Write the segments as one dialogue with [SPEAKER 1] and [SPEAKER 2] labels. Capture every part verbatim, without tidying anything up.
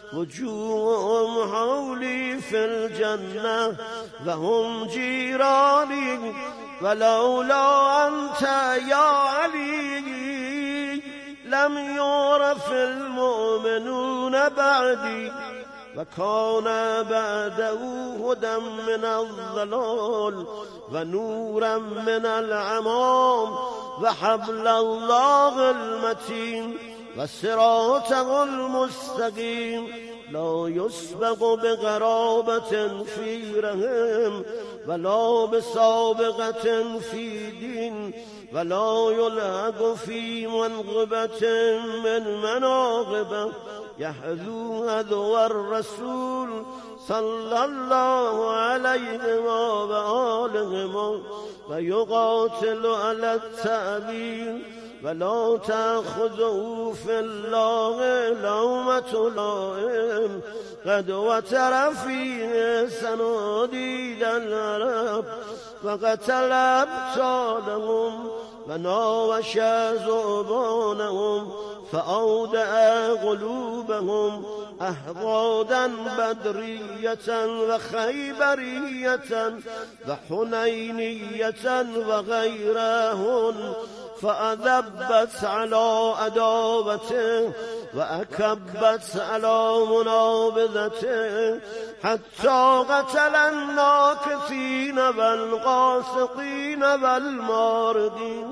[SPEAKER 1] وجوههم حولي في الجنة وهم جيراني ولولا أنت يا علي لم يعرف المؤمنون بعدي وكان بعده هدى من الضلال ونورا من العمام وحبل الله المتين وصراطه المستقيم لا يسبق بغرابة في رحم ولا بسابقة في دين ولا يلحق في منقبة من مناقبه يحذو هذو الرسول صلى الله عليه وآله ويقاتل على التأبين ولا تأخذه في الله لومة لائم قد وتر فيه سناديد العرب وقتل أبطالهم وناوش زعبانهم فأودع قلوبهم أحقادا بدرية وخيبرية وحنينية وغيرهن فأذبت على أدابته وأكبت على منابذته حتى قتل الناكثين والقاسقين والماردين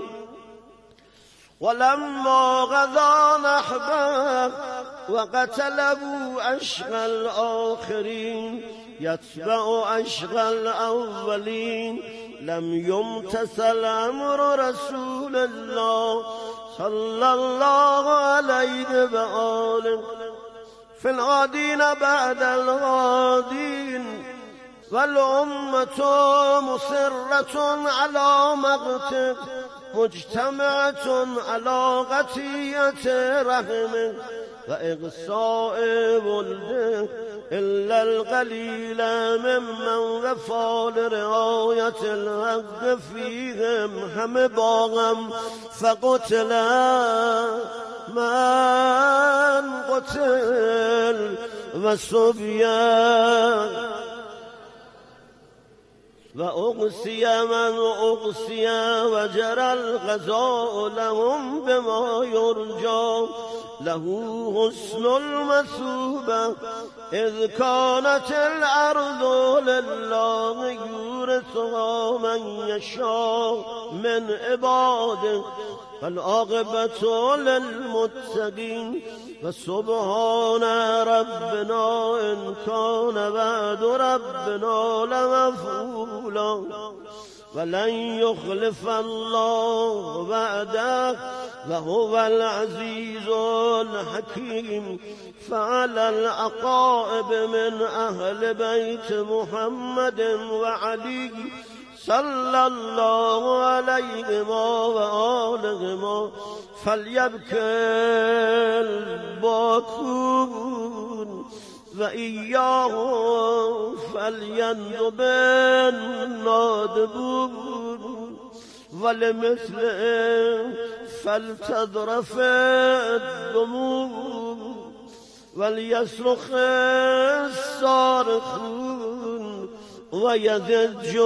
[SPEAKER 1] ولما غزا نحبه وقتلوا أشقى الآخرين يتبع أشقى الأولين لم يمتثل أمر رسول الله صلى الله عليه وآله في الغادين بعد الغادين والأمة مصرة على مقته مجتمعة على قطيعة رحمه وإغصاء ولده إلا القليل ممن وفى لرعاية الحق فيهم حمباهم فقتلا من قتل والصبيان وأغسي من أغسي وجرى الغزاء لهم بما يرجى له حسن المثوبة إذ كانت الأرض لله يورثها من يشاء من عباده فالعاقبة للمتقين فسبحان ربنا إن كان بعد ربنا لمفعولا ولن يخلف الله بعده وهو العزيز الحكيم فعلى العقائب من أهل بيت محمد وعلي صلى الله عليه وآله فليبكي الباكون وإياه فليندب النادبون ولمثله فلتذرف الدموع وليصرخ الصارخون ويذج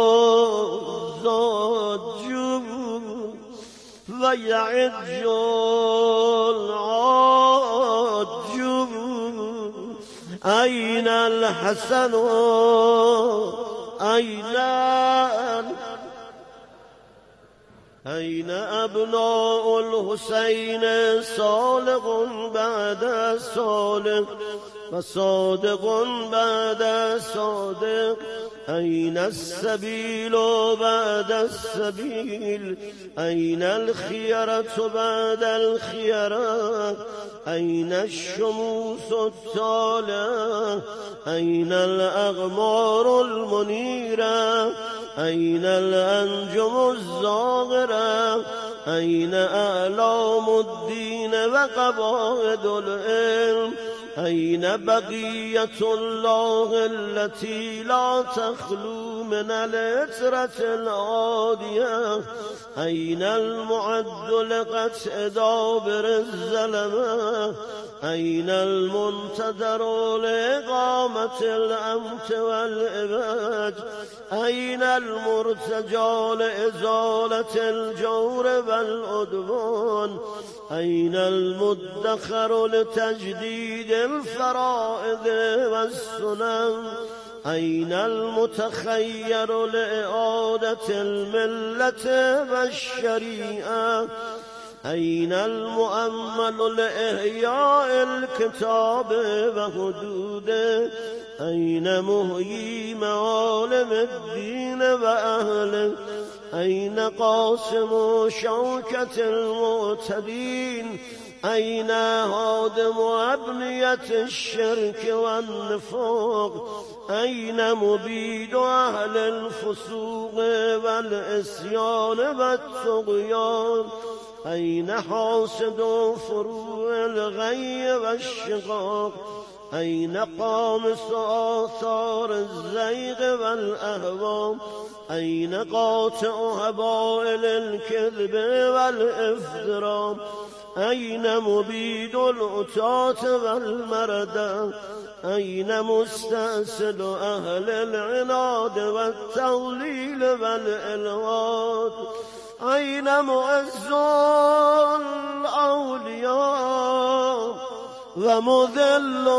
[SPEAKER 1] الزاجون ويعج العاجون أين الحسن أين أين أبناء الحسين صالح بعد صالح وصادق بعد صادق أين السبيل بعد السبيل أين الخيرة بعد الخيرة أين الشموس الطالعة أين الأغمار المنيرة أين الأنجم الزاغرة أين أعلام الدين وقواعد العلم أين بقية الله التي لا تخلو من العترة العادية أين المعد لقتل دابر الزلمة أين المنتظر لإقامة الأمت والإباج أين المرتجى لإزالة الجور والعدوان أين المدخر لتجديد الفرائض والسنن أين المتخير لإعادة الملة والشريعة أين المؤمل لإحياء الكتاب وحدوده أين مهيي معالم الدين وأهله أين قاسم شوكة المعتدين أين هادم أبنية الشرك والنفاق أين مبيد أهل الفسوق والعصيان والطغيان أين حاسد فروع الغي والشقاق أين قامص آثار الزيغ والأهواء أين قاطع هبائل الكذب والإفتراء أين مبيد العتاة والمردى أين مستأصل أهل العناد والتضليل والإلغاد أين معز الأولياء ومذل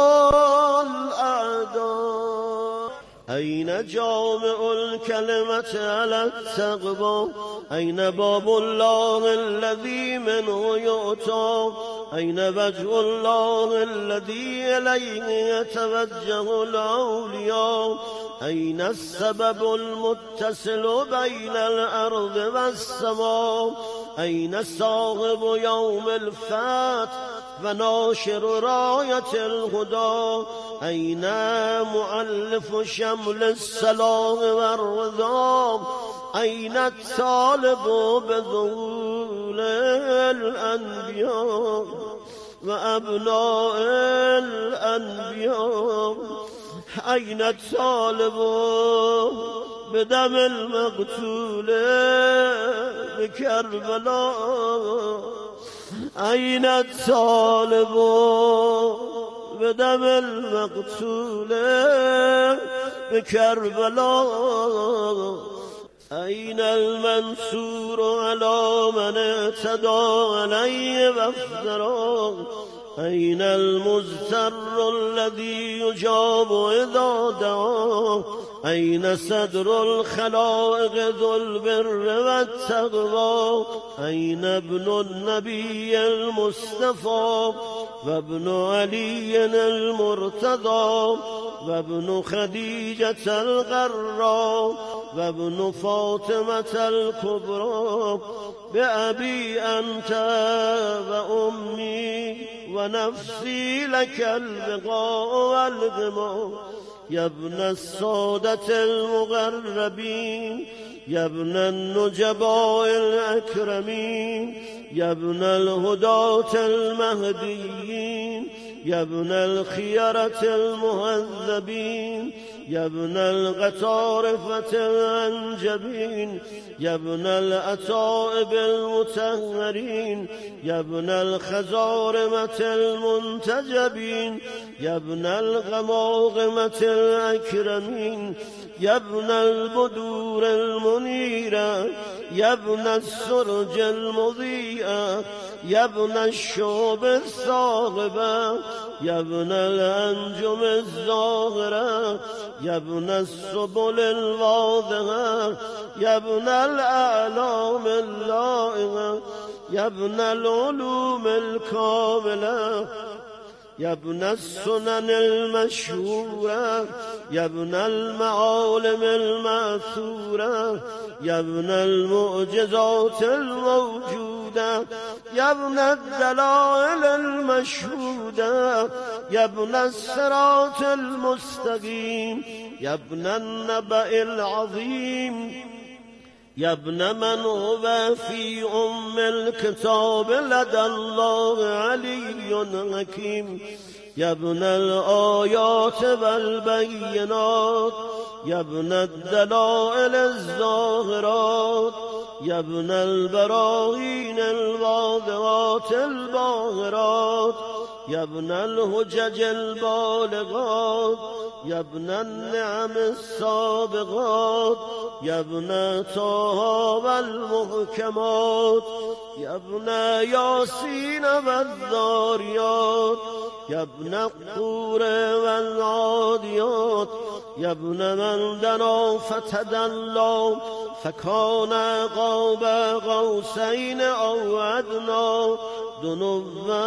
[SPEAKER 1] الأعداء أين جامع الكلمة على التقوى أين باب الله الذي منه يؤتى أين وجه الله الذي إليه يتوجه الأولياء أين السبب المتصل بين الأرض والسماء أين صاحب يوم الفات وناشر راية الهدى أين مؤلف شمل السلام والرضا أين الطالب بذول الأنبياء وأبناء الأنبياء أين الطالب بدم المقتول بكربلاء أين الطالب بدم المقتول بكربلاء أين المنصور على من اعتدى عليه وافترى أين المزتر الذي يجاب إذا دعاه أين صدر الخلائق ذو البر والتقوى أين ابن النبي المصطفى وابن علي المرتضى وابن خديجة الغراء وابن فاطمة الكبرى بأبي أنت وأمي ونفسي لك البقاء والغماء يا ابن السادة المغربين يا ابن النجباء الأكرمين يا ابن الهداة المهديين يا ابن الخيرة المهذبين يا ابن القطارفة الأنجبين يا ابن الأتائب المتهرين يا ابن الخزارمة المنتجبين يا ابن الغماغمة الأكرمين يا ابن البدور المنيرة يا ابن السرج المضيئة يا ابن الشوب الصاغبة يا ابن الأنجم الزاهرة يا ابن السبل الواضحة يا ابن الأعلام اللائقة يا ابن العلوم الكاملة يا ابن السنن المشهورة يا ابن المعالم المأثورة يا ابن المعجزات الموجودة يا ابن الدلائل المشهودة يا ابن الصراط المستقيم يا ابن النبأ العظيم يا ابن من هو في أم الكتاب لدى الله علي حكيم يا ابن الآيات والبينات يا ابن الدلائل الظاهرات يا ابن البراهين الواضحات الباهرات يا ابن الهجج البالغات يا ابن النعم السابغات يا ابن طه والمحكمات يا ابن ياسين والذاريات يا ابن الطور والعاديات يا ابن من دنا فتدلى فكان قاب قوسين أو أدنى دنوا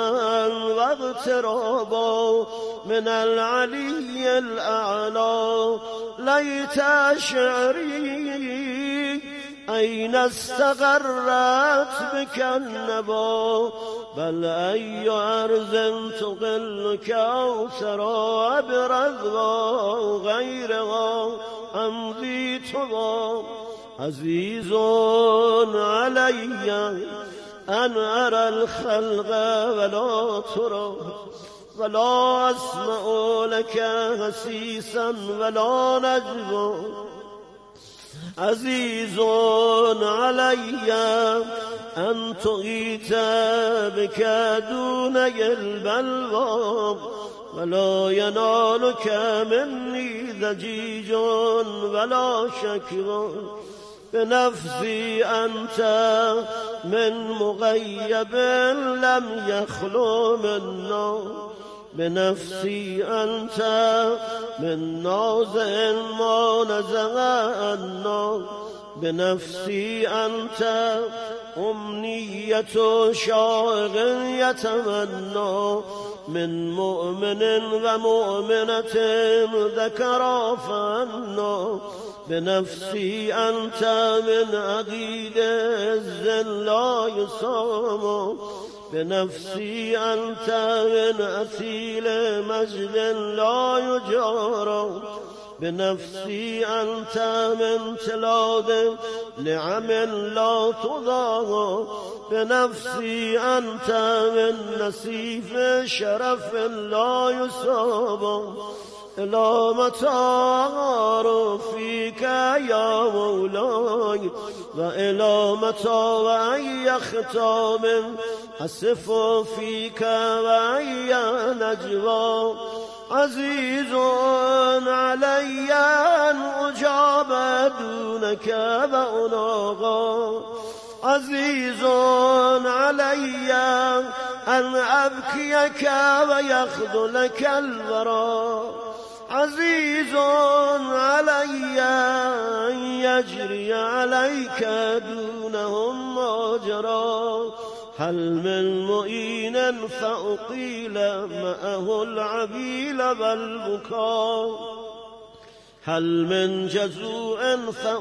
[SPEAKER 1] واغترابا من العلي الأعلى ليت شعري أين استقرت بك النبا بل أي أرض تقلك أو ترى أبرزها غيرها أمضي تضا عزيز علي أن أرى الخلق ولا ترى ولا أسمع لك هسيسا ولا نجوى عزيز علي أن تغيت بك دون البلوى ولا ينالك مني ضجيج ولا شكوى بنفسي أنت من مغيب لم يخلو منا بنفسي أنت من نازع ما نزغ عنا بنفسي أنت أمنية شاغ يتمنى من مؤمن ومؤمنة ذكر فنا بنفسي أنت من عقيد الزل لا يصام بنفسي أنت من أثيل مجد لا يجار بنفسي أنت من تلاد نعم لا تضاع بنفسي أنت من نسيف شرف لا يصاب إلى متى فيك يا مولاي وإلى متى وأي ختام أسف فيك وأي نجوى عزيز علي أن أجاب دونك وأناغى عزيز علي أن أبكيك ويخذلك الورى عزيز علي أن يجري عليك دونهم مجرى هل من مؤين فأقيل معه العبيل والبكاء هل من جزوع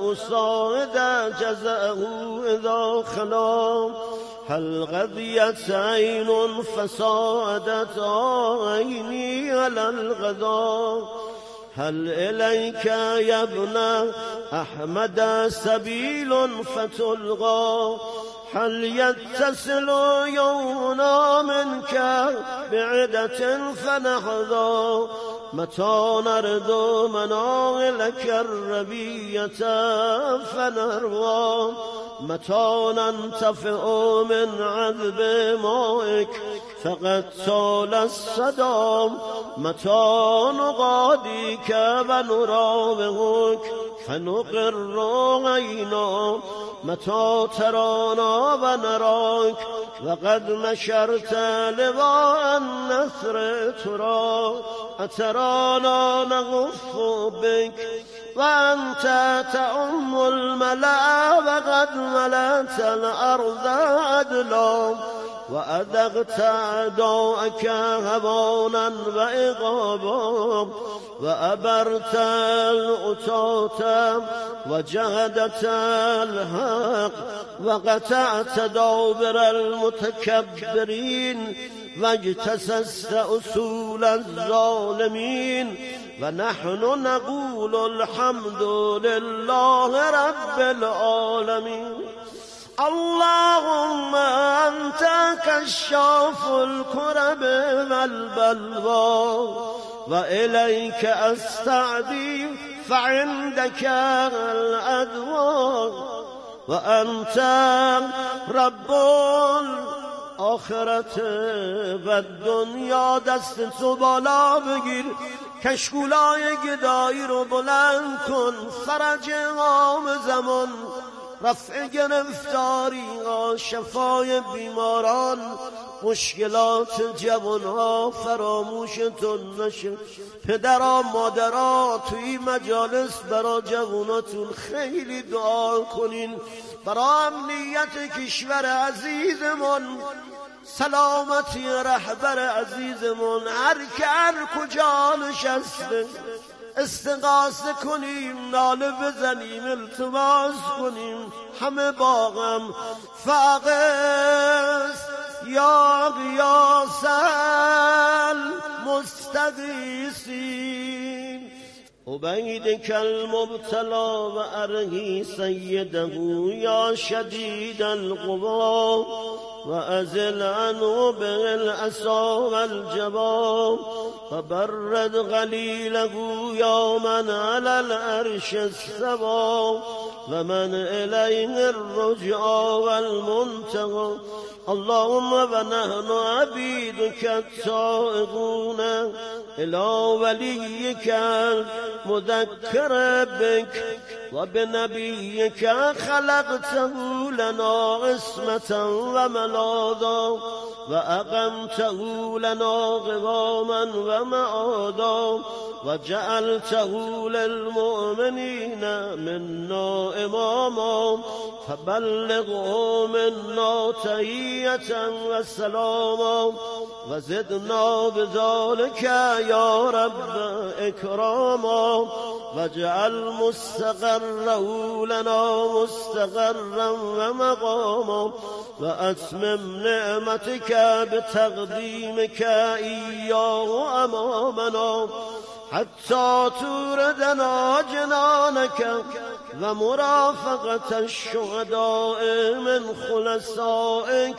[SPEAKER 1] فأصاد جزاءه إذا خلا هل غذيت عين فصادت عيني على الغذاء هل إليك يا ابن أحمد سبيل فتلغى هل يتصل يومنا منك بعدة فنحظى متى نرد مناغلك الربية فنروى متى ننتفع من عذب مائك فقد طال الصدام متى نغاديك ونراوغك فنقر عينا متى ترانا ونراك وقد نشرت لواء النثر ترى أترانا نغف بك وأنت تأم الملا وقد ملأت الأرض عدلا وأذقت أعداءك هوانا وإغابا وأبرت الأتاة وجهدت الحق وقطعت دابر المتكبرين واجتسست أصول الظالمين ونحن نقول الحمد لله رب العالمين اللهم أنت كشاف الكرب والبلوى وإليك أستعدي فعندك الأدواء وأنت رب آخرت و دنیا دست تو بالا بگیر، کشکولای گدایی رو بلند کن، فرج امام زمان، رفع گرفتاری ها، شفای بیماران، مشکلات جوانها فراموشتون نشه. پدرها مادرها توی مجالس برا جواناتون خیلی دعا کنین، برا امنیت کشور عزیزمون، سلامتی رهبر عزیزمون، هر که هر کجا نشسته استغاثه کنیم، ناله بزنیم، التماس کنیم، همه باغم فاقس یا غیاث المستغیثین. عبیدک المبتلا و ارهی سیده یا شدید القوا و ازل عنه بالعصا والجبا و برد غلیله یا من علی العرش استوى و من الیه الرجعى والمنتهى. اللهم و نحن عبیدک التائبون الى ولیک المذکر بک و بنبیک خلقته لنا عصمة و ملاذا و اقمته لنا قواما و معادا و جعلته للمؤمنین منا اماما فبلغه منا تحیة و سلاما و زدنا بذلك یا رب اکراما و جعل مستقره لنا مستقرا و مقاما و اتمم نعمتك بتقدیمك ایاه امامنا حتی توردنا جنانك و مرافقة الشهداء من خلصائك.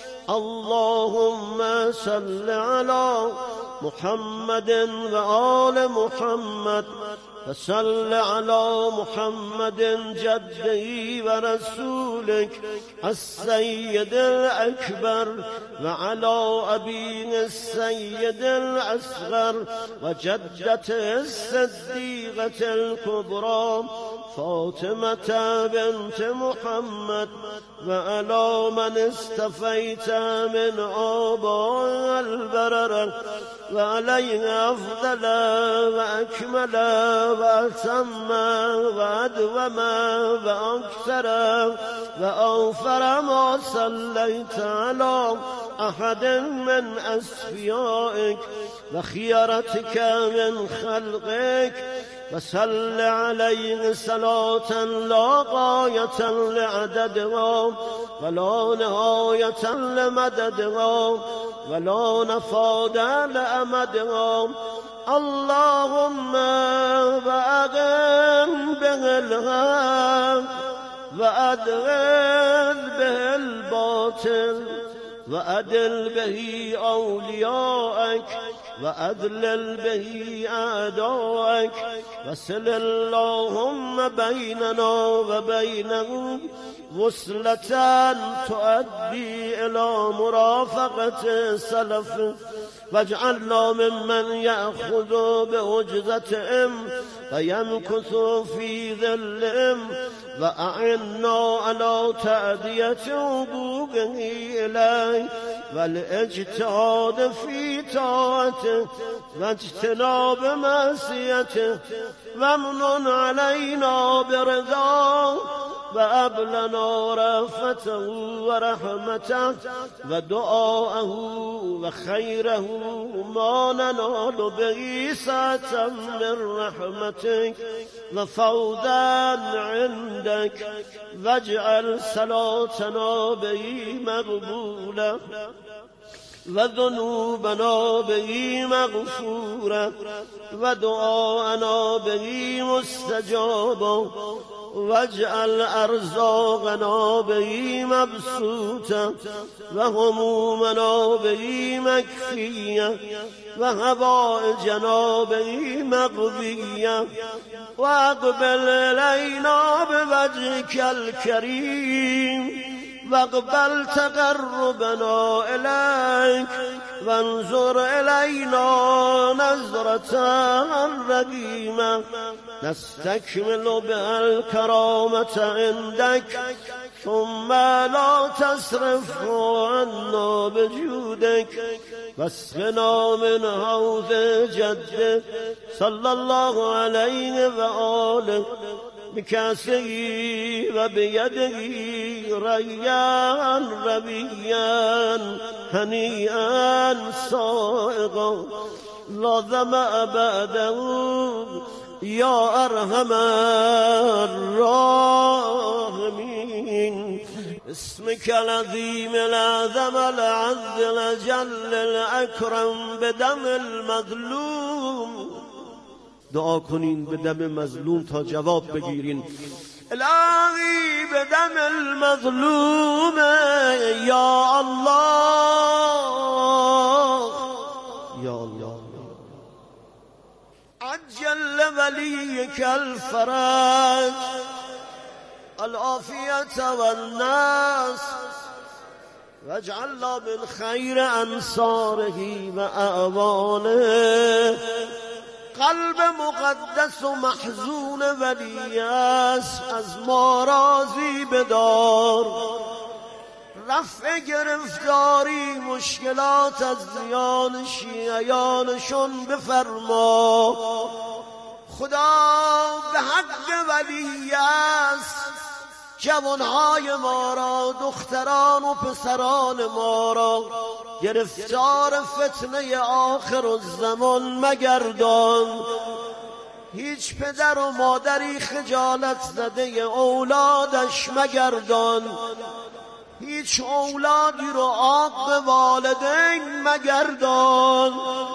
[SPEAKER 1] اللهم صل على محمد و آل محمد و صل على محمد جده و رسولك السيد الأكبر و على أبيه السيد الأصغر و جدته الصديقة الكبرى فاطمة بنت محمد و على من استفيت من آباء البررة و عليه أفضل و أكمل و أتم و أدوم و أكثر و أوفر ما صليت على أحد من أصفيائك و خيرتك من خلقك وصل عليه صلاة لا غاية لعددها ولا نهاية لمددها ولا نفاد لأمدها. اللهم وأغن به الحق وأدغل به الباطل وأدل به أولياءك وأذلل به أعداءك وصل اللهم بيننا وبينهم وصلة تؤدي إلى مرافقة سلف واجعلنا ممن يأخذ بعجزتهم ويمكث في ذلهم وأعنا على تأدية حقوقه إليه والاجتهاد في طاعته واجتناب معصيته وامنن علينا برضاه وأبلنا رأفته ورحمته ودعاءه وخيره ما ننال به سعة من رحمتك وفوضا عندك واجعل صلاتنا به مقبولة وذنوبنا به مغفورة ودعاءنا به مستجابا واجعل أرزاقنا به مبسوطة وهمومنا به مكفية وهوائجنا به مقضية وأقبل إلينا بوجهك الكريم واقبل تقربنا إليك وانظر إلينا نظرة رقيمة نستكمل بها الكرامة عندك ثم لا تصرف عنا بجودك واسقنا من حوض جده صلى الله عليه وآله بكاسه وبيده ريان ربيان هنيئا صائغا لا ظمأ بعده يا أرحم الراحمين اسمك العظيم الأعظم العز الجل الأكرم بدم المظلوم. دعا کنین به دم مظلوم تا جواب بگیرین. الهی به دم المظلوم یا الله یا الله عجل ولیک الفرج العافیت والناس واجعلنا من خیر انصاره و اعوانه. قلب مقدس و محزون ولی است از ما راضی بدار. رفع گرفتاری مشکلات از زیان شیعیانشون بفرما. خدا به حق ولی است جوانهای ما را، دختران و پسران ما را گرفتار فتنه آخر الزمان مگردان. هیچ پدر و مادری خجالت زده اولادش مگردان. هیچ اولادی رو عاق به والدین مگردان.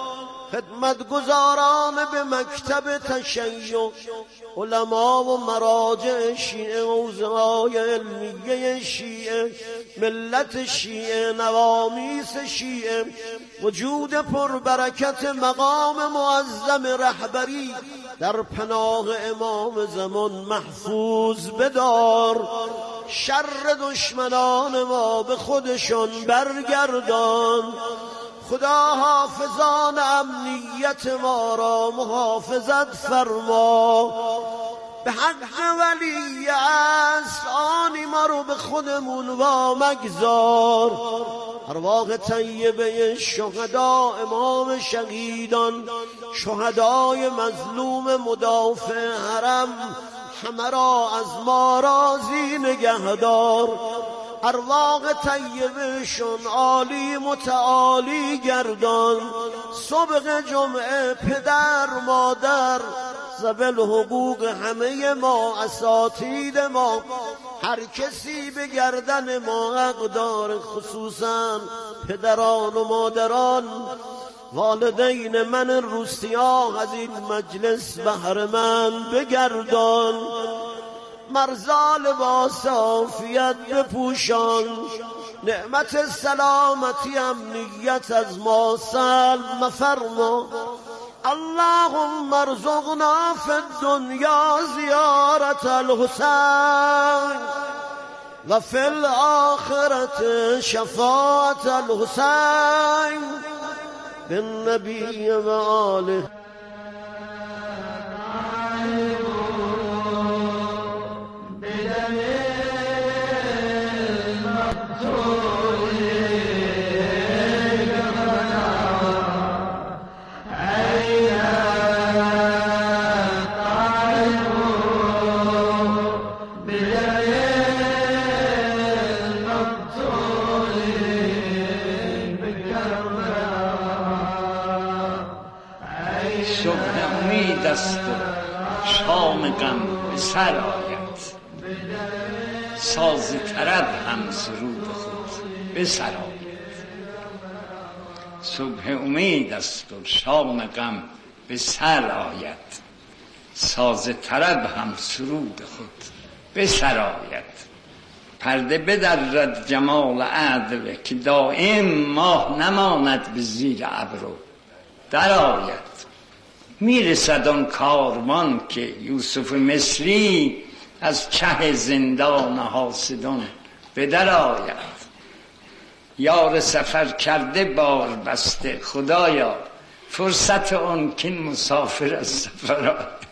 [SPEAKER 1] خدمتگزاران به مکتب تشیع، علما و مراجع شیعه، حوزه‌های علمیه شیعه، ملت شیعه، نوامیس شیعه، وجود پربرکت مقام معظم رهبری در پناه امام زمان محفوظ بدار. شر دشمنان ما به خودشون برگردان. خدا حافظان امنیت ما را محافظت فرما. به حق ولی است آنی ما رو به خودمون وا مگذار. ارواح طیبه شهدا، امام شهیدان، شهدای مظلوم مدافع حرم، همه را از ما راضی نگهدار. ارواح طیبشون عالی متعالی گردان. صبح جمعه پدر مادر زبل حقوق همه ما، اساتید ما، هر کسی به گردن ما حق داره، خصوصا پدران و مادران، والدین من روسیاه از این مجلس بهره‌مند بگردان. مرزال با عافیت بپوشان. نعمت سلامتی امنیت از ما سلب مفرما. اللهم ارزقنا فی الدنیا زیارت الحسین و فی الاخرت شفاعت الحسین بالنبی و آله.
[SPEAKER 2] شام غم به سر آید، ساز طرب هم سرود خود به سر آید. صبح امید است و شام غم به سر آید، ساز طرب هم سرود خود به سر آید. پرده بدرد جمال عدل که دائم ماه نماند به زیر ابرو در آید. میرسد آن کاروان که یوسف مصری از چه زندان حاسدان به در آید. یار سفر کرده بار بسته، خدایا فرصت اون که این مسافر از سفر آید.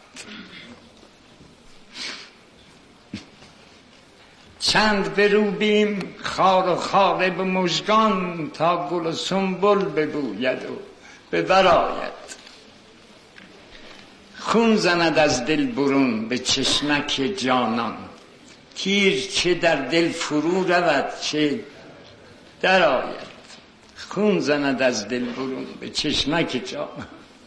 [SPEAKER 2] چند بروبیم خار و خاره به مژگان، تا گل و سنبل ببوید و به بر آید. خون زند از دل برون به چشمک جانان، تیر چه در دل فرو رود چه در آید. خون زند از دل برون به چشمک جانان،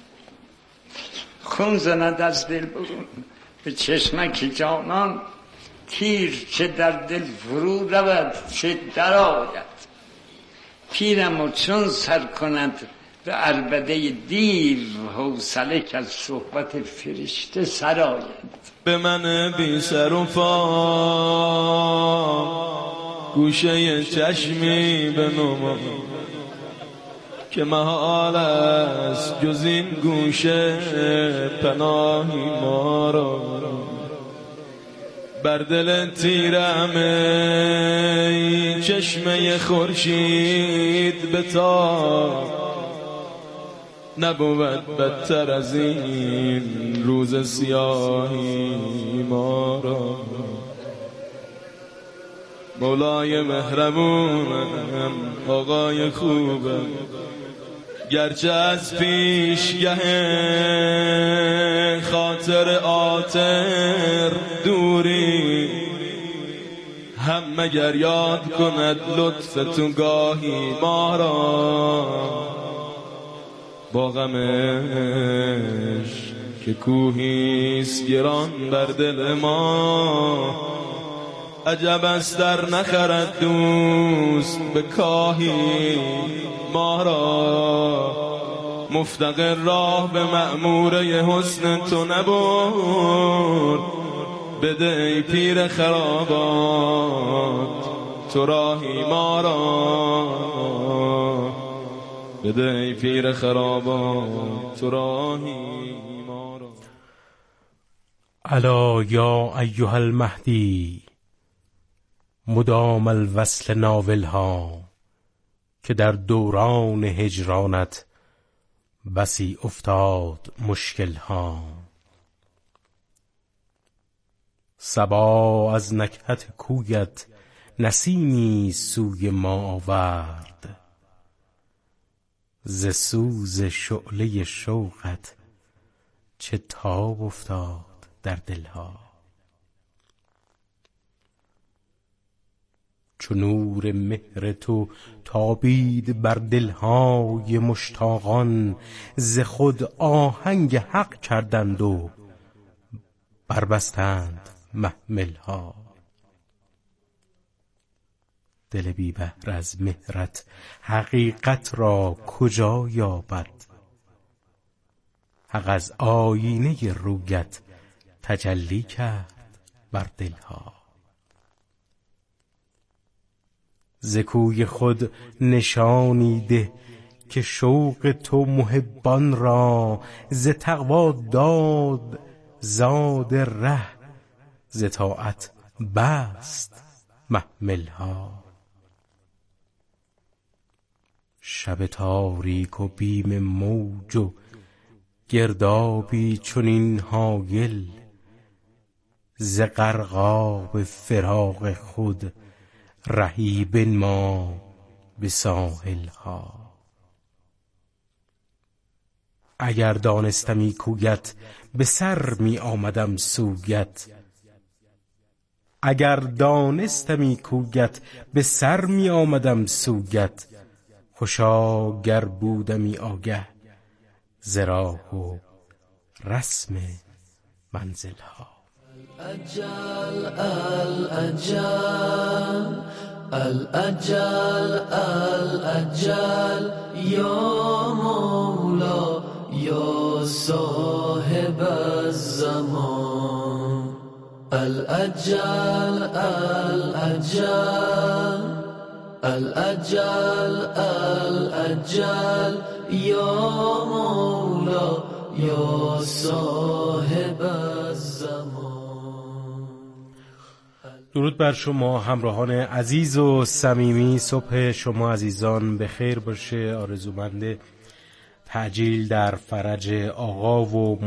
[SPEAKER 2] خون زند از دل برون به چشمک جانان، تیر چه در دل فرو رود چه در آید. پیرم و چون سر کند به عربده دیو، حوصله که از صحبت فرشته سر آید.
[SPEAKER 3] به من بی سر و پا گوشه چشمی به نما، که محال است جز این گوشه پناهی ما را. بر دل تیرم ای چشمه خورشید بتاب، نبود بدتر از این روز سیاهی ما را. مولای مهربونم آقای خوبم، گرچه از پیشگه خاطر آتر دوری، هم مگر یاد کند لطف تو گاهی ما را. با غمش که کوهیست گران بر دل ما، عجب است در نخرد دوست به کاهی ما را. مفتقر راه به مأموره حسن تو نبرد، بده ای پیر خرابات تو راهی ما را. بده ای پیر خرابات تو راهی ما را.
[SPEAKER 4] الا یا ایها المهدی مدام الوصل ناولها، که در دوران هجرانت بسی افتاد مشکلها. صبا از نکهت کویت نسیمی سوی ما آورد، ز سوز شعله شوقت چه تاب افتاد در دلها. چو نور مهر تو تابید بر دلهای مشتاقان، ز خود آهنگ حق کردند و بربستند محملها. دل بی بهر از مهرت حقیقت را کجا یابد، حق از آینه رویت تجلی کرد بر دلها. ز کوی خود نشانی ده که شوق تو محبان را، ز تقوی داد زاد ره، ز طاعت بست محملها. شب تاریک و بیم موج و گردابی چنین هایل، ز غرقاب فراق خود رهی بنما به ساحلها. اگر دانستمی کویت به سر می آمدم سویت، اگر دانستمی کویت به سر می آمدم سویت، خوشا گر بودمی آگه ز راه و رسم منزلها.
[SPEAKER 5] الأجل الأجل الأجل الأجل یا مولا یا صاحب الزمان. الأجل الأجل الأجل الأجل یا مولا یا صاحب الزمان.
[SPEAKER 4] درود بر شما همراهان عزیز و صمیمی. صبح شما عزیزان به خیر باشه. آرزومند تعجیل در فرج آقا و